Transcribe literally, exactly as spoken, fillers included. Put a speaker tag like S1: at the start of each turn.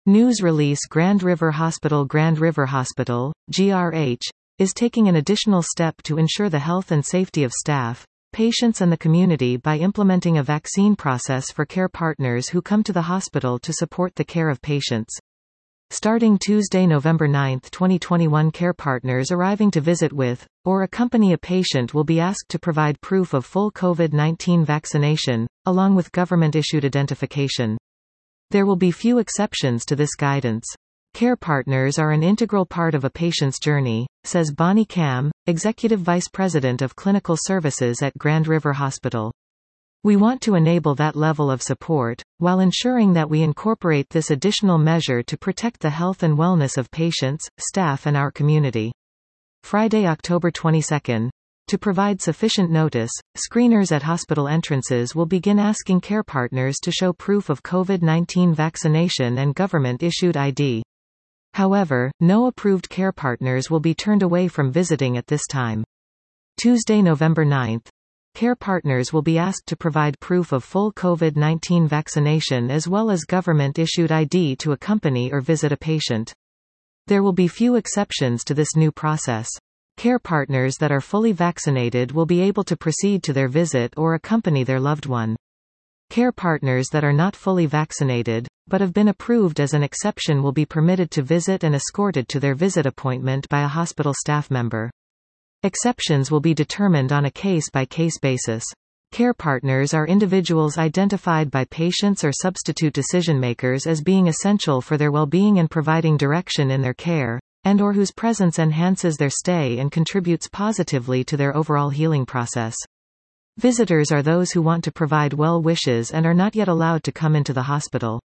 S1: News release Grand River Hospital Grand River Hospital, G R H, is taking an additional step to ensure the health and safety of staff, patients and the community by implementing a vaccine process for care partners who come to the hospital to support the care of patients. Starting Tuesday, November ninth, twenty twenty-one, care partners arriving to visit with, or accompany a patient will be asked to provide proof of full COVID nineteen vaccination, along with government-issued identification. There will be few exceptions to this guidance. Care partners are an integral part of a patient's journey, says Bonnie Kam, Executive Vice President of Clinical Services at Grand River Hospital. We want to enable that level of support, while ensuring that we incorporate this additional measure to protect the health and wellness of patients, staff and our community. Friday, October twenty-second. To provide sufficient notice, screeners at hospital entrances will begin asking care partners to show proof of COVID nineteen vaccination and government-issued I D. However, no approved care partners will be turned away from visiting at this time. Tuesday, November ninth. Care partners will be asked to provide proof of full COVID nineteen vaccination as well as government-issued I D to accompany or visit a patient. There will be few exceptions to this new process. Care partners that are fully vaccinated will be able to proceed to their visit or accompany their loved one. Care partners that are not fully vaccinated, but have been approved as an exception will be permitted to visit and escorted to their visit appointment by a hospital staff member. Exceptions will be determined on a case-by-case basis. Care partners are individuals identified by patients or substitute decision-makers as being essential for their well-being and providing direction in their care, and or whose presence enhances their stay and contributes positively to their overall healing process. Visitors are those who want to provide well wishes and are not yet allowed to come into the hospital.